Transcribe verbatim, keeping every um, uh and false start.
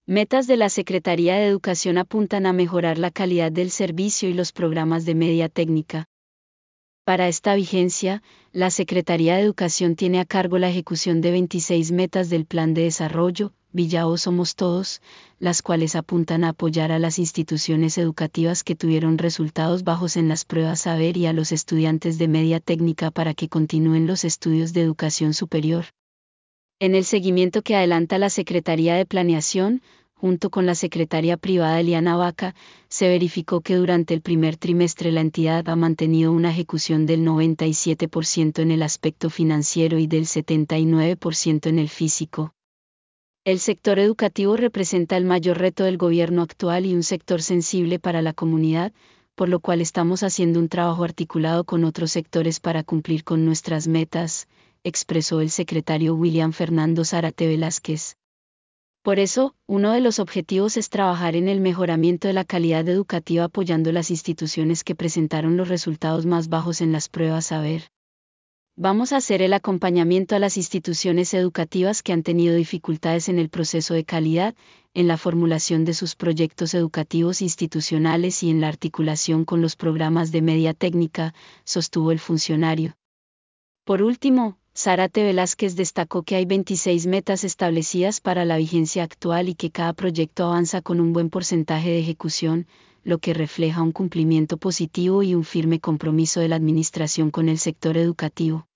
Metas de la Secretaría de Educación apuntan a mejorar la calidad del servicio y los programas de media técnica. Para esta vigencia, la Secretaría de Educación tiene a cargo la ejecución de veintiséis metas del Plan de Desarrollo, Villao Somos Todos, las cuales apuntan a apoyar a las instituciones educativas que tuvieron resultados bajos en las pruebas saber y a los estudiantes de media técnica para que continúen los estudios de educación superior. En el seguimiento que adelanta la Secretaría de Planeación, junto con la secretaria privada Eliana Vaca, se verificó que durante el primer trimestre la entidad ha mantenido una ejecución del noventa y siete por ciento en el aspecto financiero y del setenta y nueve por ciento en el físico. El sector educativo representa el mayor reto del gobierno actual y un sector sensible para la comunidad, por lo cual estamos haciendo un trabajo articulado con otros sectores para cumplir con nuestras metas, expresó el secretario William Fernando Zárate Velázquez. Por eso, uno de los objetivos es trabajar en el mejoramiento de la calidad educativa apoyando las instituciones que presentaron los resultados más bajos en las pruebas saber. Vamos a hacer el acompañamiento a las instituciones educativas que han tenido dificultades en el proceso de calidad, en la formulación de sus proyectos educativos institucionales y en la articulación con los programas de media técnica, sostuvo el funcionario. Por último, Zárate Velázquez destacó que hay veintiséis metas establecidas para la vigencia actual y que cada proyecto avanza con un buen porcentaje de ejecución, lo que refleja un cumplimiento positivo y un firme compromiso de la Administración con el sector educativo.